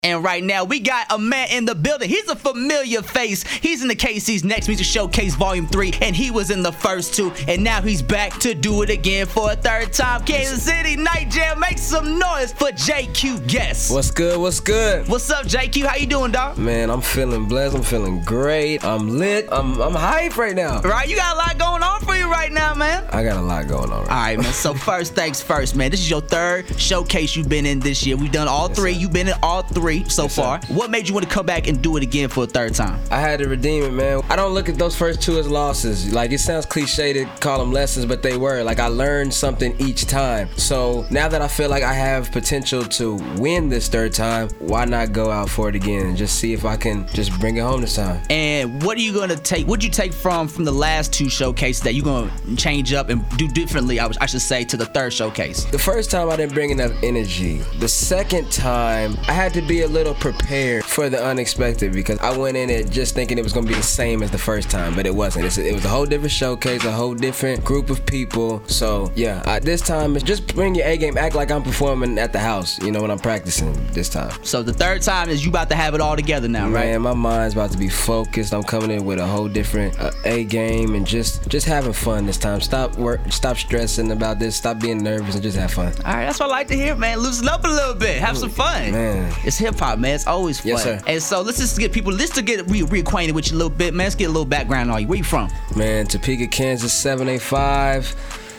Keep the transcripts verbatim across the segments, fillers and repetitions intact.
And right now, we got a man in the building. He's a familiar face. He's in the K C's Next Music Showcase Volume three, and he was in the first two, and now he's back to do it again for a third time. Kansas City Night Jam, make some noise for J Q Guest. What's good? What's good? What's up, J Q? How you doing, dog? Man, I'm feeling blessed. I'm feeling great. I'm lit. I'm I'm hype right now. Right? You got a lot going on for you right now, man. I got a lot going on. Right all right, man. So first things first, man. This is your third showcase you've been in this year. We've done all yes, three. Sir. You've been in all three so yes, far. Sir. What made you want to come back and do it again for a third time? I had to redeem it, man. I don't look at those first two as losses. Like, it sounds cliche to call them lessons, but they were. Like, I learned something each time. So now that I feel like I have potential to win this third time, why not go out for it again and just see if I can just bring it home this time? And what are you gonna take? What'd you take from from the last two showcases that you're gonna change up and do differently? I, I should say to the third showcase. The first time I didn't bring enough energy. The second time I had to be a little prepared for the unexpected because I went in it just thinking it was gonna be the same as the first time, but it wasn't. It's, it was a whole different showcase, a whole different group of people. So yeah, I, this time it's just bring your A game. Act like I'm performing at the house. You know, when I'm practicing this time. So the third time is you about to have it all together now, right? Man, my mind's about to be focused. I'm coming in with a whole different uh, A game and just just having fun this time. Stop work, stop stressing about this. Stop being nervous and just have fun. All right, that's what I like to hear, man. Loosen up a little bit, have some fun. Man, it's hip hop, man. It's always fun. Yes, sir. And so let's just get people, let's just get re- reacquainted with you a little bit, man. Let's get a little background on you. Where you from? Man, Topeka, Kansas, seven eight five.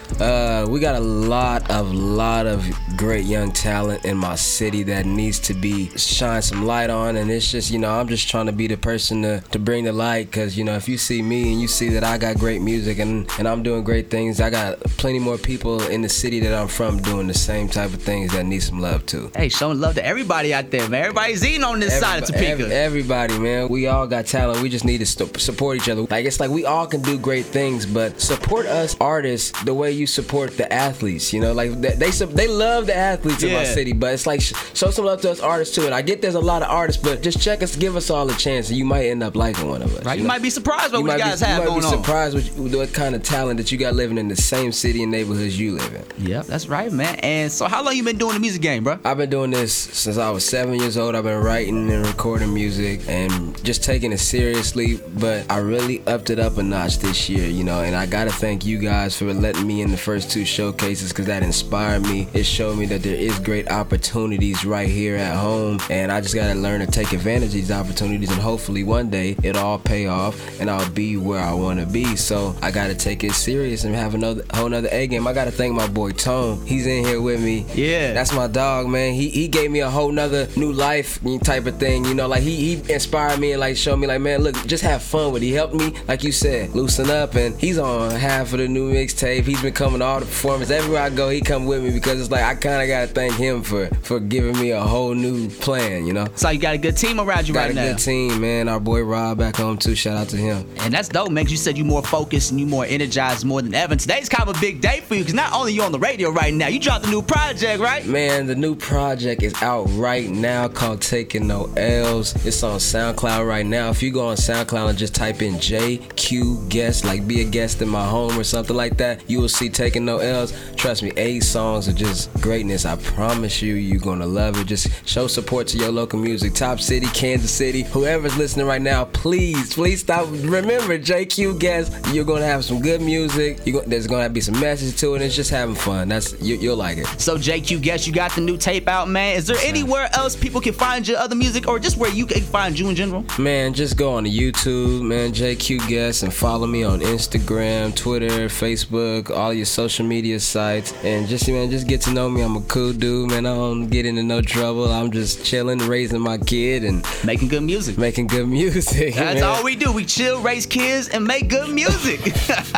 Uh, we got a lot of lot of great young talent in my city that needs to be shine some light on, and it's just, you know, I'm just trying to be the person to, to bring the light, because, you know, if you see me and you see that I got great music and, and I'm doing great things, I got plenty more people in the city that I'm from doing the same type of things that need some love too. Hey, showing love to everybody out there, man. Everybody's eating on this everybody, side of Topeka. Every, everybody, man. We all got talent. We just need to st- support each other. Like, it's like we all can do great things, but support us artists the way you support the athletes. You know, like they they, they love the athletes yeah. in my city, but it's like sh- show some love to us artists too. And I get there's a lot of artists, but just check us, give us all a chance, and you might end up liking one of us. Right? You, you know? might be surprised what we guys be, have going on. You might be surprised with, with what kind of talent that you got living in the same city and neighborhoods you live in. Yep, that's right, man. And so, how long you been doing the music game, bro? I've been doing this since I was seven years old. I've been writing and recording music and just taking it seriously. But I really upped it up a notch this year, you know. And I gotta thank you guys for letting me in the first two showcases, because that inspired me. It showed me that there is great opportunities right here at home, and I just gotta learn to take advantage of these opportunities, and hopefully one day it'll all pay off and I'll be where I want to be. So I gotta take it serious and have another whole nother A game. I gotta thank my boy Tone. He's in here with me. Yeah, that's my dog, man. He he gave me a whole nother new life type of thing, you know. Like he he inspired me and like showed me like, man, look, just have fun with it. He helped me, like you said, loosen up, and he's on half of the new mixtape. He's been coming to all the performances. Everywhere I go, he come with me, because it's like I kind of gotta thank him for for giving me a whole new plan, you know. So you got a good team around you got right now. Got a good team, man. Our boy Rob back home too. Shout out to him. And that's dope, man. 'Cause you said you more focused and you more energized more than ever. And today's kind of a big day for you, because not only you on the radio right now, you dropped a new project, right? Man, the new project is out right now called Taking No L's. It's on SoundCloud right now. If you go on SoundCloud and just type in J Q Guest, like be a guest in my home or something like that, you will see Taking No L's. Trust me, eight songs are just greatness. I promise you, you're gonna love it. Just show support to your local music. Top City, Kansas City, whoever's listening right now, please, please stop. Remember, J Q Guest, you're gonna have some good music. You're gonna, there's gonna be some message to it. It's just having fun. That's you, you'll like it. So J Q Guest, you got the new tape out, man. Is there yes, anywhere else people can find your other music, or just where you can find you in general? Man, just go on to YouTube, man, J Q Guest, and follow me on Instagram, Twitter, Facebook, all your social media sites, and just man, just get to know me. I'm a cool dude, man. I don't get into no trouble. I'm just chilling, raising my kid, and making good music. Making good music. That's man. all we do. We chill, raise kids, and make good music.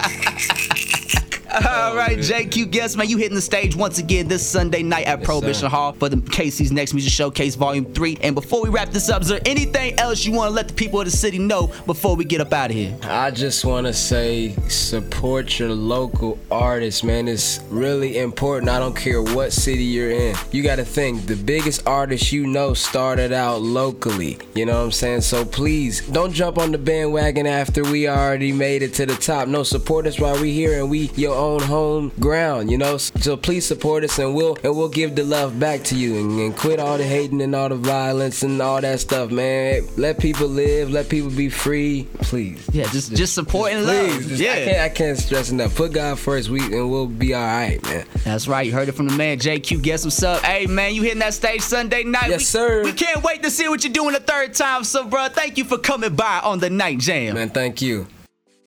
All right, J Q Guest, man, you hitting the stage once again this Sunday night at yes, Prohibition sir. Hall for the K C's Next Music Showcase Volume three. And before we wrap this up, is there anything else you want to let the people of the city know before we get up out of here? I just want to say support your local artists, man. It's really important. I don't care what city you're in. You got to think, the biggest artists you know started out locally. You know what I'm saying? So please, don't jump on the bandwagon after we already made it to the top. No, support us while we here, and we your own home ground, you know. So please support us, and we'll and we'll give the love back to you, and, and quit all the hating and all the violence and all that stuff, man. Let people live, let people be free, please. Yeah, just just, just support and love. Please, just, yeah, I can't, I can't stress enough. Put God first, we and we'll be all right, man. That's right. You heard it from the man, J Q. Guess what's up? Hey, man, you hitting that stage Sunday night? Yes, we, sir. We can't wait to see what you're doing the third time. So, bro, thank you for coming by on the Night Jam. Man, thank you.